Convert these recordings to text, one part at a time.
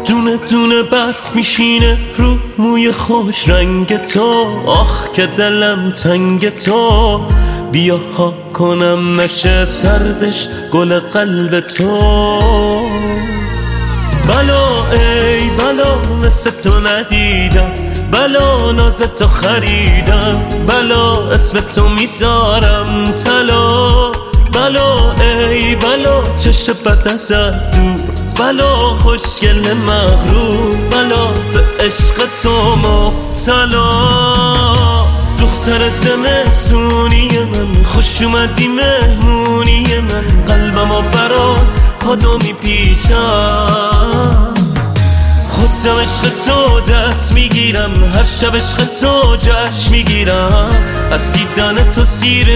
دونه دونه برف میشینه رو موی خوش رنگ تو. آخ که دلم تنگ تو، بیا ها کنم نشه سردش گل قلب تو. بلا ای بلا مثل تو ندیدم، بلا ناز تو خریدم، بلا اسم تو میذارم طلا. بلا ای بلا چشم بد ازت دور، بلا خوشگل مغرور، بلا به عشق تو مبتلا. دختر زمستونی من، خوش اومدی مهمونی من، قلبمو برات کادو میپیچم. خودم عشق تو دست میگیرم، هر شب عشق تو جشن میگیرم، از دیدن تو سیر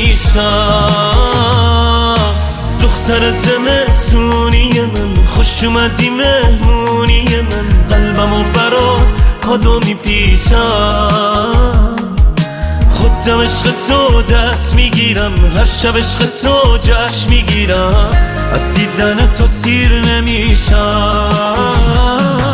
نمیشم. دختر زمستونی من، خوش اومدی مهمونی من، قلبمو برات کادو میپیچم. خودم عشق تو دست میگیرم، هر شب عشق تو جشن میگیرم، از دیدن تو سیر نمیشم.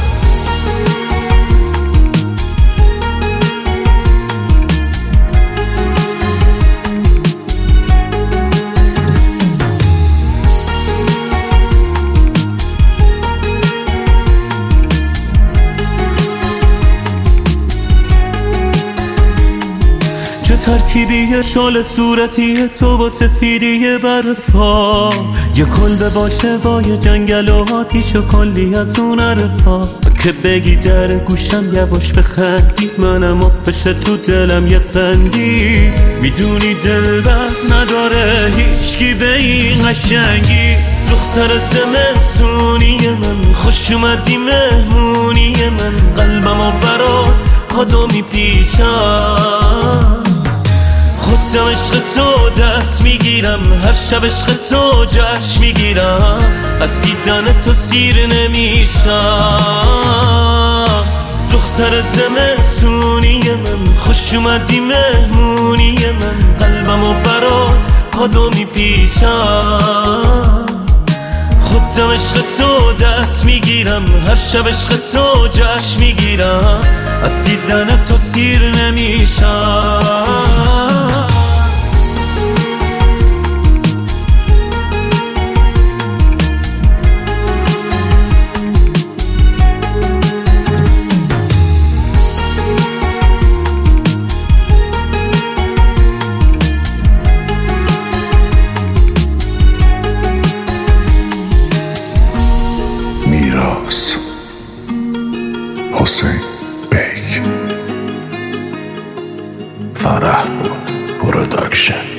چه ترکیبیه شال صورتی تو با سفیدی برفا، یه کلبه باشه با یه جنگل و آتیش و کلی از اون عرفا. که بگی در گوشم یواش بخندی، منم آب بشه تو دلم یه قندی. میدونی دل بر نداره هیچکی به این قشنگی. دختر زمستونی من، خوش اومدی مهمونی من، قلبمو برات کادو میپیچم. خودم عشق تو دست میگیرم، هر شب عشق تو جشن میگیرم، از دیدن تو سیر نمیشم. دختر زمستونی من، خوش اومدی مهمونی من، قلبمو برات کادو میپیچم. خودم عشق تو دست میگیرم، هر شب عشق تو جشن میگیرم، از دیدن تو سیر نمیشم. میراث حسین بیگ، فرح بود پروداکشن.